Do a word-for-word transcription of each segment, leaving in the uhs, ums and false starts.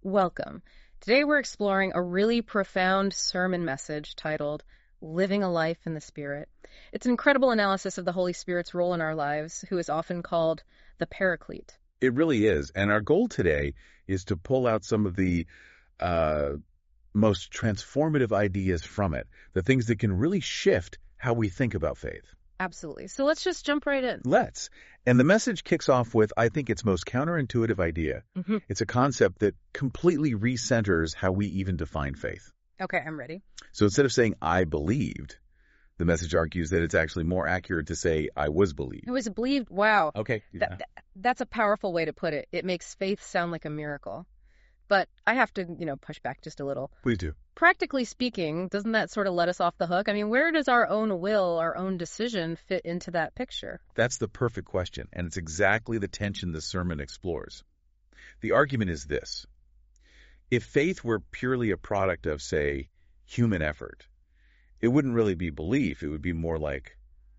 Welcome. Today we're exploring a really profound sermon message titled Living a Life in the Spirit. It's an incredible analysis of the Holy Spirit's role in our lives, who is often called the Paraclete. It really is. And our goal today is to pull out some of the uh, most transformative ideas from it, the things that can really shift how we think about faith. Absolutely. So let's just jump right in. Let's. And the message kicks off with, I think, its most counterintuitive idea. Mm-hmm. It's a concept that completely recenters how we even define faith. Okay, I'm ready. So instead of saying, I believed, the message argues that it's actually more accurate to say, I was believed. It was believed. Wow. Okay. Th- th- that's a powerful way to put it. It makes faith sound like a miracle. But I have to, you know, push back just a little. Please do. Practically speaking, doesn't that sort of let us off the hook? I mean, where does our own will, our own decision fit into that picture? That's the perfect question, and it's exactly the tension the sermon explores. The argument is this. If faith were purely a product of, say, human effort, it wouldn't really be belief. It would be more like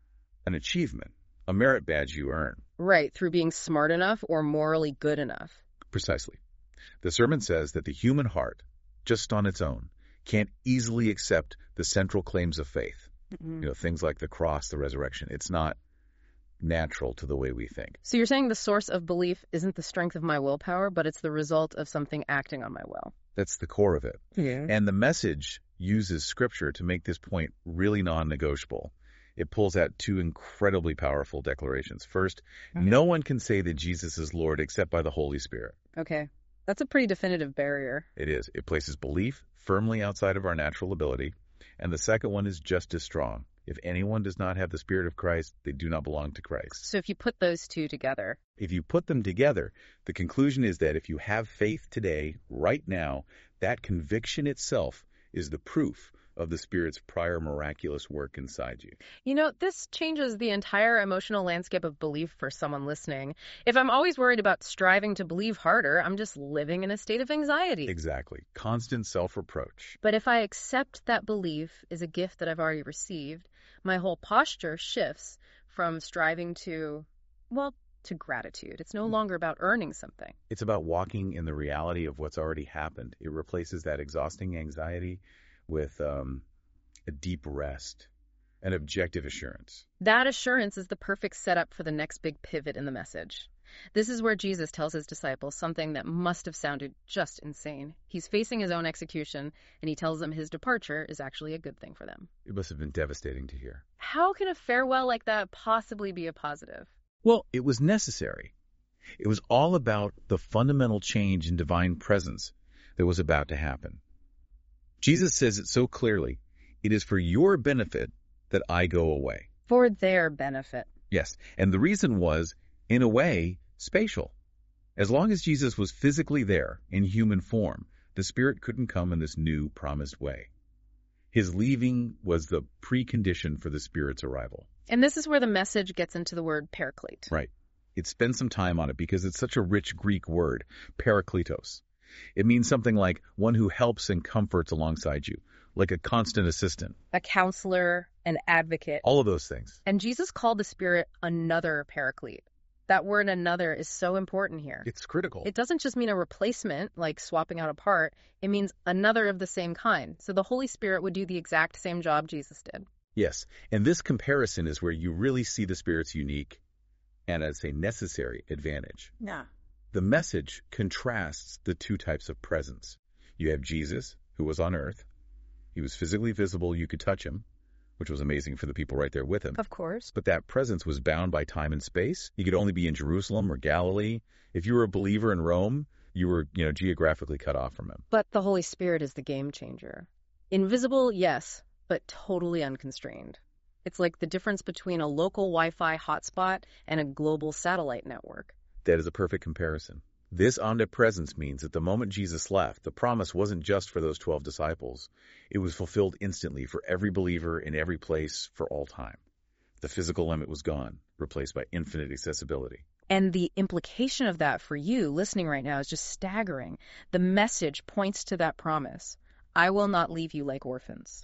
an achievement, a merit badge you earn. Right, through being smart enough or morally good enough. Precisely. The sermon says that the human heart, just on its own, can't easily accept the central claims of faith. Mm-hmm. You know, things like the cross, the resurrection. It's not natural to the way we think. So you're saying the source of belief isn't the strength of my willpower, but it's the result of something acting on my will. That's the core of it. Yeah. And the message uses Scripture to make this point really non-negotiable. It pulls out two incredibly powerful declarations. First, okay. No one can say that Jesus is Lord except by the Holy Spirit. Okay. That's a pretty definitive barrier. It is. It places belief firmly outside of our natural ability. And the second one is just as strong. If anyone does not have the Spirit of Christ, they do not belong to Christ. So if you put those two together. If you put them together, the conclusion is that if you have faith today, right now, that conviction itself is the proof of the Spirit's prior miraculous work inside you. You know, this changes the entire emotional landscape of belief for someone listening. If I'm always worried about striving to believe harder, I'm just living in a state of anxiety. Exactly. Constant self-reproach. But if I accept that belief is a gift that I've already received, my whole posture shifts from striving to, well, to gratitude. It's no longer about earning something. It's about walking in the reality of what's already happened. It replaces that exhausting anxiety with um, a deep rest, an objective assurance. That assurance is the perfect setup for the next big pivot in the message. This is where Jesus tells his disciples something that must have sounded just insane. He's facing his own execution, and he tells them his departure is actually a good thing for them. It must have been devastating to hear. How can a farewell like that possibly be a positive? Well, it was necessary. It was all about the fundamental change in divine presence that was about to happen. Jesus says it so clearly, it is for your benefit that I go away. For their benefit. Yes, and the reason was, in a way, spatial. As long as Jesus was physically there, in human form, the Spirit couldn't come in this new, promised way. His leaving was the precondition for the Spirit's arrival. And this is where the message gets into the word paraclete. Right. It spends some time on it because it's such a rich Greek word, parakletos. It means something like one who helps and comforts alongside you, like a constant assistant. A counselor, an advocate. All of those things. And Jesus called the Spirit another paraclete. That word another is so important here. It's critical. It doesn't just mean a replacement, like swapping out a part. It means another of the same kind. So the Holy Spirit would do the exact same job Jesus did. Yes, and this comparison is where you really see the Spirit's unique and, as a necessary advantage. Yeah. The message contrasts the two types of presence. You have Jesus, who was on earth. He was physically visible. You could touch him, which was amazing for the people right there with him. Of course. But that presence was bound by time and space. You could only be in Jerusalem or Galilee. If you were a believer in Rome, you were, you know, geographically cut off from him. But the Holy Spirit is the game changer. Invisible, yes, but totally unconstrained. It's like the difference between a local Wi-Fi hotspot and a global satellite network. That is a perfect comparison. This omnipresence means that the moment Jesus left, the promise wasn't just for those twelve disciples. It was fulfilled instantly for every believer in every place for all time. The physical limit was gone, replaced by infinite accessibility. And the implication of that for you listening right now is just staggering. The message points to that promise. I will not leave you like orphans.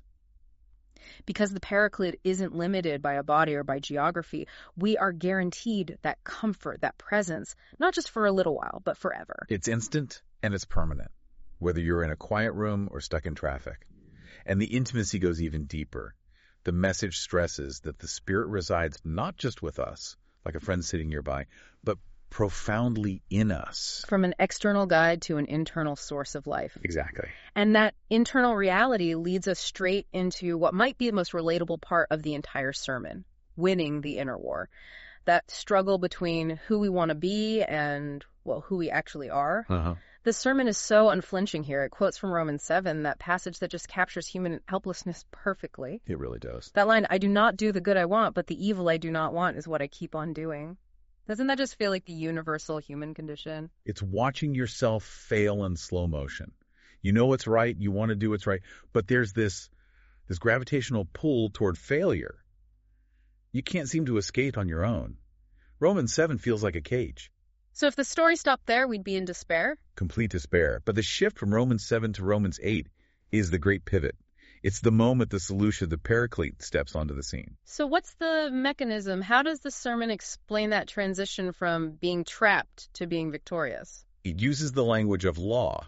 Because the Paraclete isn't limited by a body or by geography, we are guaranteed that comfort, that presence, not just for a little while, but forever. It's instant and it's permanent. whether you're in a quiet room or stuck in traffic. And the intimacy goes even deeper. The message stresses that the Spirit resides not just with us, like a friend sitting nearby, but profoundly in us. From an external guide to an internal source of life. Exactly. And that internal reality leads us straight into what might be the most relatable part of the entire sermon, winning the inner war. That struggle between who we want to be and, well, who we actually are. Uh-huh. The sermon is so unflinching here. It quotes from Romans seven, that passage that just captures human helplessness perfectly. It really does. That line, I do not do the good I want, but the evil I do not want is what I keep on doing. Doesn't that just feel like the universal human condition? It's watching yourself fail in slow motion. You know what's right, you want to do what's right, but there's this this gravitational pull toward failure. You can't seem to escape on your own. Romans seven feels like a cage. So if the story stopped there, we'd be in despair? Complete despair. But the shift from Romans seven to Romans eight is the great pivot. It's the moment the solution, the Paraclete, steps onto the scene. So what's the mechanism? How does the sermon explain that transition from being trapped to being victorious? It uses the language of law,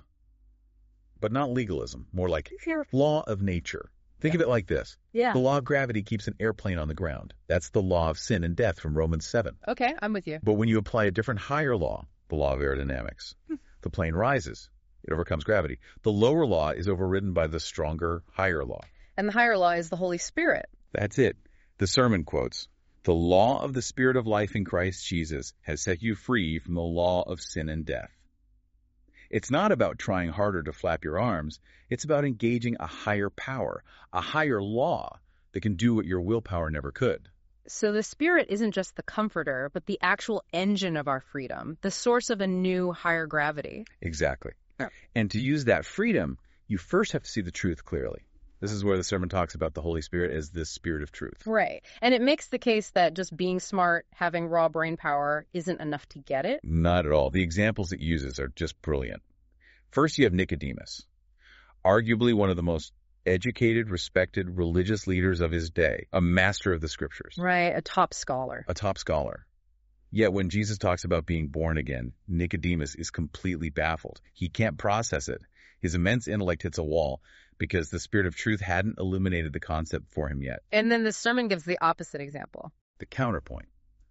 but not legalism, more like law of nature. Think Yeah. of it like this. Yeah. The law of gravity keeps an airplane on the ground. That's the law of sin and death from Romans seven. Okay, I'm with you. But when you apply a different higher law, the law of aerodynamics, the plane rises. It overcomes gravity. The lower law is overridden by the stronger, higher law. And the higher law is the Holy Spirit. That's it. The sermon quotes, "The law of the Spirit of life in Christ Jesus has set you free from the law of sin and death." It's not about trying harder to flap your arms. It's about engaging a higher power, a higher law that can do what your willpower never could. So the Spirit isn't just the comforter, but the actual engine of our freedom, the source of a new, higher gravity. Exactly. Yeah. And to use that freedom, you first have to see the truth clearly. This is where the sermon talks about the Holy Spirit as the Spirit of truth. Right. And it makes the case that just being smart, having raw brain power, isn't enough to get it. Not at all. The examples it uses are just brilliant. First, you have Nicodemus, arguably one of the most educated, respected religious leaders of his day, a master of the Scriptures, Right, a top scholar. a top scholar. Yet when Jesus talks about being born again, Nicodemus is completely baffled. He can't process it. His immense intellect hits a wall because the Spirit of truth hadn't illuminated the concept for him yet. And then the sermon gives the opposite example. The counterpoint,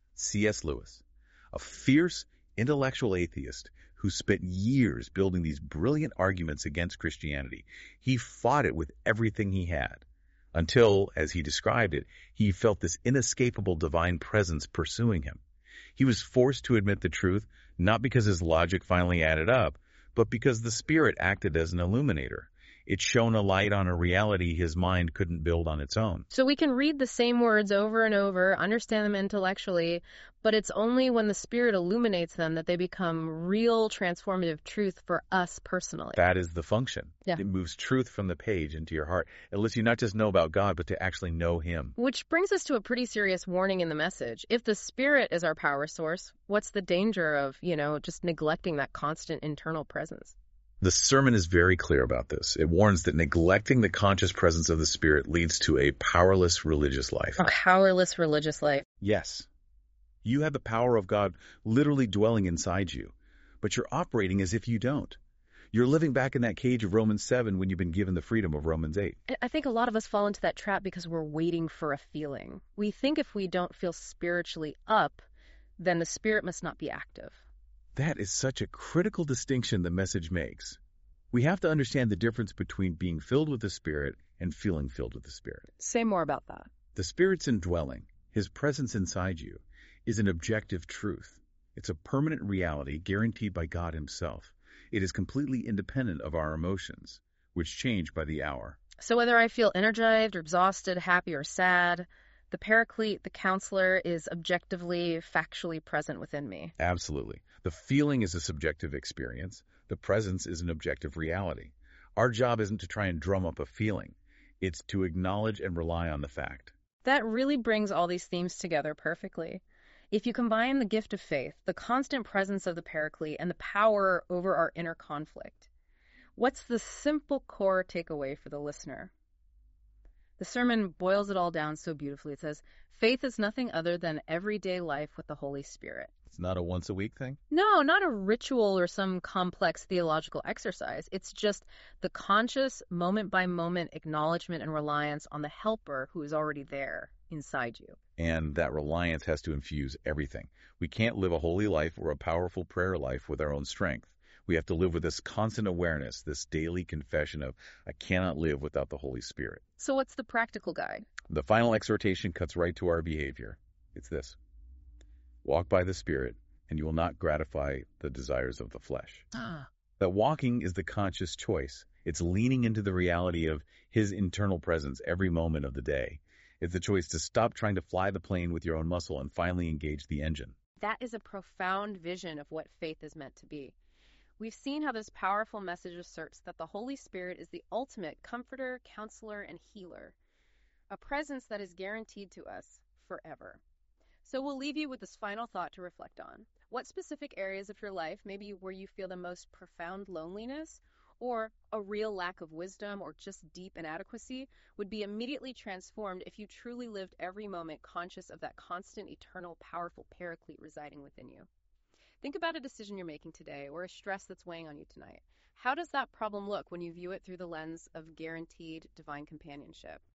C S Lewis, a fierce intellectual atheist who spent years building these brilliant arguments against Christianity. He fought it with everything he had until, as he described it, he felt this inescapable divine presence pursuing him. He was forced to admit the truth, not because his logic finally added up, but because the Spirit acted as an illuminator. It shone a light on a reality his mind couldn't build on its own. So we can read the same words over and over, understand them intellectually, but it's only when the Spirit illuminates them that they become real transformative truth for us personally. That is the function. Yeah. It moves truth from the page into your heart. It lets you not just know about God, but to actually know Him. Which brings us to a pretty serious warning in the message. If the Spirit is our power source, what's the danger of, you know, just neglecting that constant internal presence? The sermon is very clear about this. It warns that neglecting the conscious presence of the Spirit leads to a powerless religious life. A powerless religious life. Yes, you have the power of God literally dwelling inside you, but you're operating as if you don't. You're living back in that cage of Romans seven when you've been given the freedom of Romans eight. I think a lot of us fall into that trap because we're waiting for a feeling. We think if we don't feel spiritually up, then the Spirit must not be active. That is such a critical distinction the message makes. We have to understand the difference between being filled with the Spirit and feeling filled with the Spirit. Say more about that. The Spirit's indwelling, His presence inside you, is an objective truth. It's a permanent reality guaranteed by God Himself. It is completely independent of our emotions, which change by the hour. So whether I feel energized or exhausted, happy or sad, the Paraclete, the counselor, is objectively, factually present within me. Absolutely. The feeling is a subjective experience. The presence is an objective reality. Our job isn't to try and drum up a feeling. It's to acknowledge and rely on the fact. That really brings all these themes together perfectly. If you combine the gift of faith, the constant presence of the Paraclete, and the power over our inner conflict, what's the simple core takeaway for the listener? The sermon boils it all down so beautifully. It says, faith is nothing other than everyday life with the Holy Spirit. It's not a once a week thing? No, not a ritual or some complex theological exercise. It's just the conscious, moment by moment acknowledgement and reliance on the helper who is already there inside you. And that reliance has to infuse everything. We can't live a holy life or a powerful prayer life with our own strength. We have to live with this constant awareness, this daily confession of, I cannot live without the Holy Spirit. So what's the practical guide? The final exhortation cuts right to our behavior. It's this. Walk by the Spirit, and you will not gratify the desires of the flesh. Ah. That walking is the conscious choice. It's leaning into the reality of His internal presence every moment of the day. It's the choice to stop trying to fly the plane with your own muscle and finally engage the engine. That is a profound vision of what faith is meant to be. We've seen how this powerful message asserts that the Holy Spirit is the ultimate comforter, counselor, and healer, a presence that is guaranteed to us forever. So we'll leave you with this final thought to reflect on. What specific areas of your life, maybe where you feel the most profound loneliness or a real lack of wisdom or just deep inadequacy, would be immediately transformed if you truly lived every moment conscious of that constant, eternal, powerful paraclete residing within you? Think about a decision you're making today or a stress that's weighing on you tonight. How does that problem look when you view it through the lens of guaranteed divine companionship?